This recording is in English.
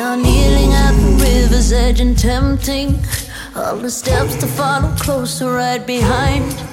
now kneeling at the river's edge and tempting all the steps to follow closer right behind.